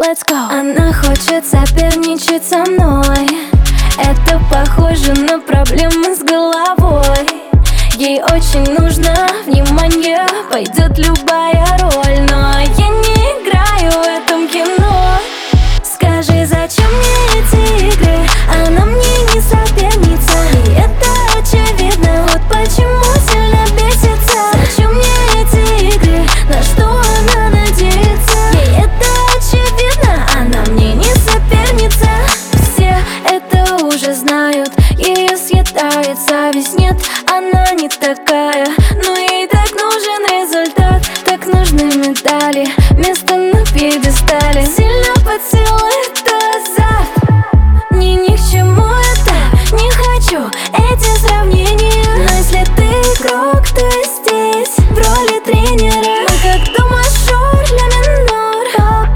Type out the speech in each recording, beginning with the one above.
let's go. Она хочет соперничать со мной. Это похоже на проблемы с головой. Ей очень нужно внимание, пойдет любая роль. Но я не играю в этом кино. Скажи, зачем мне эти игры? Она мне не соперница, и это очевидно. Вот почему сильно бесится. Зачем мне эти игры? На что она надеется? Ей это очевидно, она мне не соперница. Все это уже знают, ее съедает совесть. Нет, она не такая, но ей так нужен результат. Так нужны медали, место на пьедестале. Сильно подсела это азарт. Мне ни к чему это, не хочу эти сравнения. Но если ты игрок, то я здесь в роли тренера. Мы как до мажор, ля минор,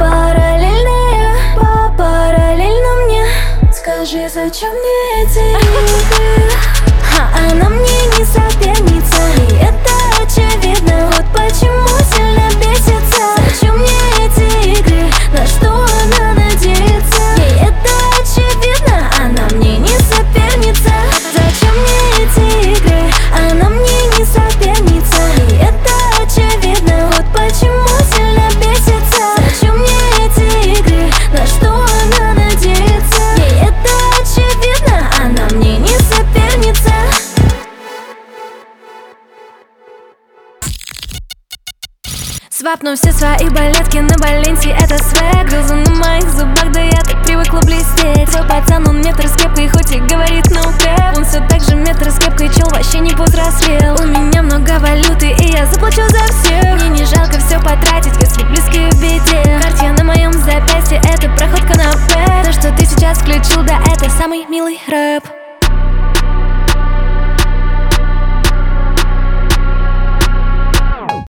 по параллельно мне. Скажи, зачем мне эти игры? Она мне не соперница, и это очевидно. Вот почему сильно бесится. Зачем мне эти игры? На что она надеется? Ей это очевидно, она мне не соперница. Зачем мне эти игры? Она мне не соперница, и это очевидно. Вот почему сильно бесится. Зачем мне эти игры? На что она надеется? Ей это очевидно, она мне не соперница. Свапну все свои балетки на Баленси, это свэг. Глаза на моих зубах, да я так привыкла блестеть. Твой пацан, он метр с кепкой, хоть и говорит no cap. Он все так же метр с кепкой, чел вообще не повзрослел. У меня много валюты, и я заплачу за всех. Мне не жалко все потратить, если близкие в беде. Карте на моем запястье, это проходка на П. То, что ты сейчас включил, да это самый милый рэп.